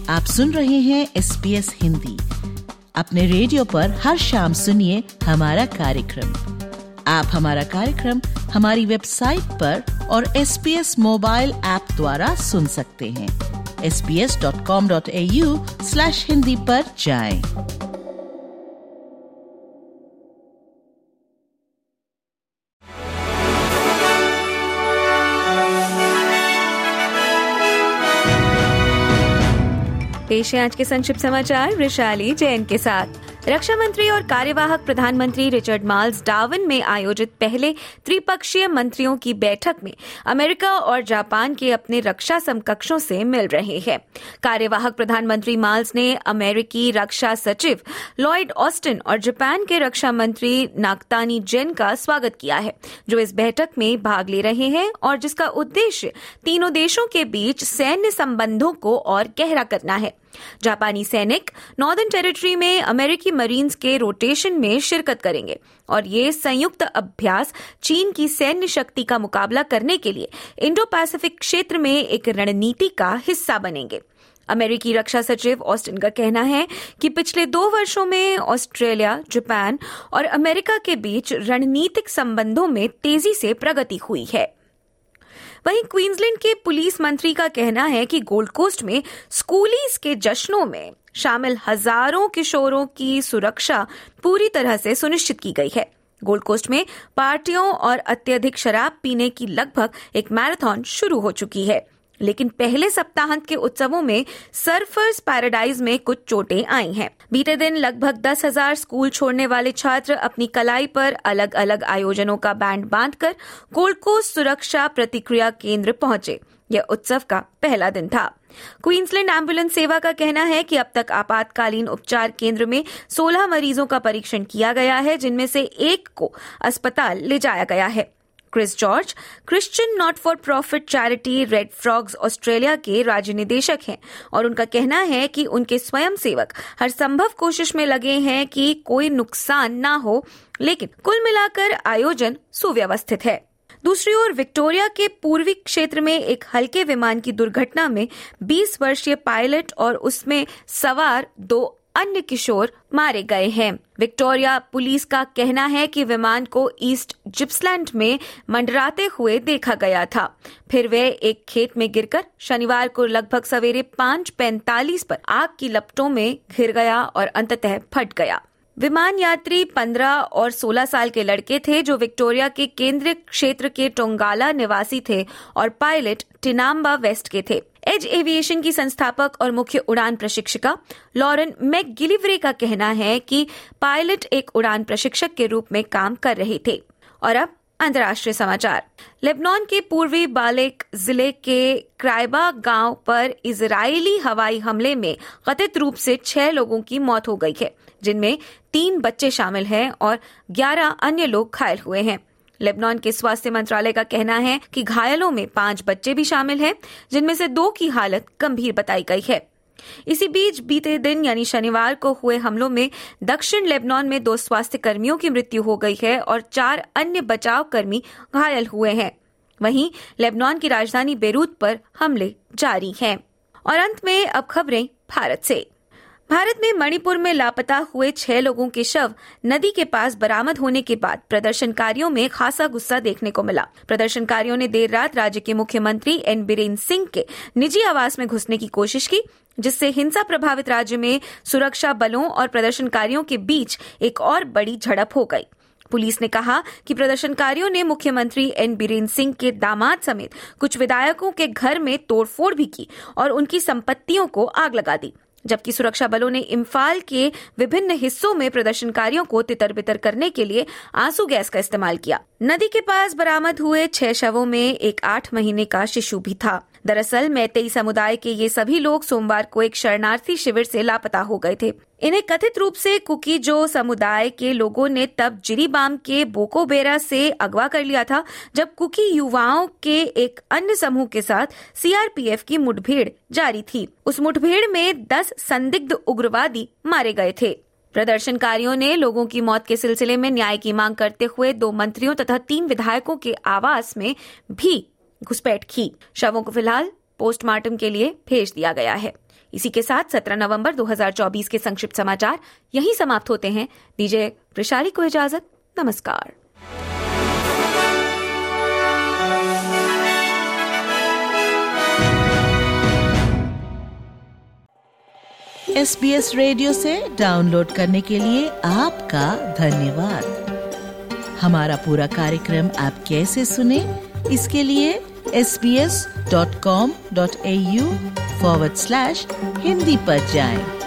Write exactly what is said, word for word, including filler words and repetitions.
आप सुन रहे हैं एस बी एस हिंदी। अपने रेडियो पर हर शाम सुनिए हमारा कार्यक्रम। आप हमारा कार्यक्रम हमारी वेबसाइट पर और S B S mobile app द्वारा सुन सकते हैं। S B S dot com dot A U slash Hindi पर जाएं। पेश है आज के संक्षिप्त समाचार वैशाली जैन के साथ। रक्षा मंत्री और कार्यवाहक प्रधानमंत्री रिचर्ड माल्स डार्विन में आयोजित पहले त्रिपक्षीय मंत्रियों की बैठक में अमेरिका और जापान के अपने रक्षा समकक्षों से मिल रहे हैं। कार्यवाहक प्रधानमंत्री माल्स ने अमेरिकी रक्षा सचिव लॉयड ऑस्टिन और जापान के रक्षा मंत्री नाकतानी जिन का स्वागत किया है, जो इस बैठक में भाग ले रहे हैं और जिसका उद्देश्य तीनों देशों के बीच सैन्य संबंधों को और गहरा करना है। जापानी सैनिक नॉर्दर्न टेरिटरी में अमेरिकी मरीन्स के रोटेशन में शिरकत करेंगे और ये संयुक्त अभ्यास चीन की सैन्य शक्ति का मुकाबला करने के लिए इंडो पैसिफिक क्षेत्र में एक रणनीति का हिस्सा बनेंगे। अमेरिकी रक्षा सचिव ऑस्टिन का कहना है कि पिछले दो वर्षों में ऑस्ट्रेलिया, जापान और अमेरिका के बीच रणनीतिक संबंधों में तेजी से प्रगति हुई है। वहीं क्वींसलैंड के पुलिस मंत्री का कहना है कि गोल्ड कोस्ट में स्कूलीज के जश्नों में शामिल हजारों किशोरों की सुरक्षा पूरी तरह से सुनिश्चित की गई है। गोल्ड कोस्ट में पार्टियों और अत्यधिक शराब पीने की लगभग एक मैराथन शुरू हो चुकी है, लेकिन पहले सप्ताहांत के उत्सवों में सर्फर्स पैराडाइज में कुछ चोटें आई हैं। बीते दिन लगभग दस हजार स्कूल छोड़ने वाले छात्र अपनी कलाई पर अलग अलग आयोजनों का बैंड बांधकर गोल्ड कोस्ट सुरक्षा प्रतिक्रिया केंद्र पहुंचे। यह उत्सव का पहला दिन था। क्वींसलैंड एम्बुलेंस सेवा का कहना है कि अब तक आपातकालीन उपचार केंद्र में सोलह मरीजों का परीक्षण किया गया है, जिनमें से एक को अस्पताल ले जाया गया है। Chris George Christian not for profit charity red frogs Australia के राज्य निदेशक हैं और उनका कहना है कि उनके स्वयंसेवक हर संभव कोशिश में लगे हैं कि कोई नुकसान ना हो, लेकिन कुल मिलाकर आयोजन सुव्यवस्थित है। दूसरी ओर विक्टोरिया के पूर्वी क्षेत्र में एक हल्के विमान की दुर्घटना में बीस वर्षीय पायलट और उसमें सवार दो अन्य किशोर मारे गए हैं। विक्टोरिया पुलिस का कहना है कि विमान को ईस्ट जिप्सलैंड में मंडराते हुए देखा गया था, फिर वह एक खेत में गिरकर शनिवार को लगभग सवेरे पाँच पैंतालीस पर आग की लपटों में घिर गया और अंततः फट गया। विमान यात्री पंद्रह और सोलह साल के लड़के थे, जो विक्टोरिया के केंद्रीय क्षेत्र के टोंगाला निवासी थे और पायलट टिनाम्बा वेस्ट के थे। एज एविएशन की संस्थापक और मुख्य उड़ान प्रशिक्षिका लॉरेन मैकगिलिवरे का कहना है कि पायलट एक उड़ान प्रशिक्षक के रूप में काम कर रहे थे। और अब अंतर्राष्ट्रीय समाचार। लेबनान के पूर्वी बालेक जिले के क्राइबा गांव पर इजरायली हवाई हमले में कथित रूप से छह लोगों की मौत हो गई है, जिनमें तीन बच्चे शामिल हैं और ग्यारह अन्य लोग घायल हुए हैं। लेबनान के स्वास्थ्य मंत्रालय का कहना है कि घायलों में पांच बच्चे भी शामिल हैं, जिनमें से दो की हालत गंभीर बताई गई है। इसी बीच बीते दिन यानी शनिवार को हुए हमलों में दक्षिण लेबनान में दो स्वास्थ्य कर्मियों की मृत्यु हो गई है और चार अन्य बचाव कर्मी घायल हुए हैं। वहीं लेबनान की राजधानी बेरूत पर हमले जारी हैं। और अंत में अब खबरें भारत से। भारत में मणिपुर में लापता हुए छह लोगों के शव नदी के पास बरामद होने के बाद प्रदर्शनकारियों में खासा गुस्सा देखने को मिला। प्रदर्शनकारियों ने देर रात राज्य के मुख्यमंत्री एन बीरेन सिंह के निजी आवास में घुसने की कोशिश की, जिससे हिंसा प्रभावित राज्य में सुरक्षा बलों और प्रदर्शनकारियों के बीच एक और बड़ी झड़प हो गई। पुलिस ने कहा कि प्रदर्शनकारियों ने मुख्यमंत्री एन बीरेन सिंह के दामाद समेत कुछ विधायकों के घर में तोड़फोड़ भी की और उनकी संपत्तियों को आग लगा दी, जबकि सुरक्षा बलों ने इम्फाल के विभिन्न हिस्सों में प्रदर्शनकारियों को तितर-बितर करने के लिए आंसू गैस का इस्तेमाल किया। नदी के पास बरामद हुए छह शवों में एक आठ महीने का शिशु भी था। दरअसल मैतेई समुदाय के ये सभी लोग सोमवार को एक शरणार्थी शिविर से लापता हो गए थे। इन्हें कथित रूप से कुकी-जो समुदाय के लोगों ने तब जिरीबाम के बोकोबेरा से अगवा कर लिया था, जब कुकी युवाओं के एक अन्य समूह के साथ सी आर पी एफ की मुठभेड़ जारी थी। उस मुठभेड़ में दस संदिग्ध उग्रवादी मारे गए थे। प्रदर्शनकारियों ने लोगों की मौत के सिलसिले में न्याय की मांग करते हुए दो मंत्रियों तथा तीन विधायकों के आवास में भी घुसपैठ की। शवों को फिलहाल पोस्टमार्टम के लिए भेज दिया गया है। इसी के साथ सत्रह नवंबर दो हज़ार चौबीस के संक्षिप्त समाचार यहीं समाप्त होते हैं। दीजिए वैशाली को इजाजत। नमस्कार। एस बी एस रेडियो से डाउनलोड करने के लिए आपका धन्यवाद। हमारा पूरा कार्यक्रम आप कैसे सुने, इसके लिए S B S dot com dot A U forward slash Hindi पर जाएं।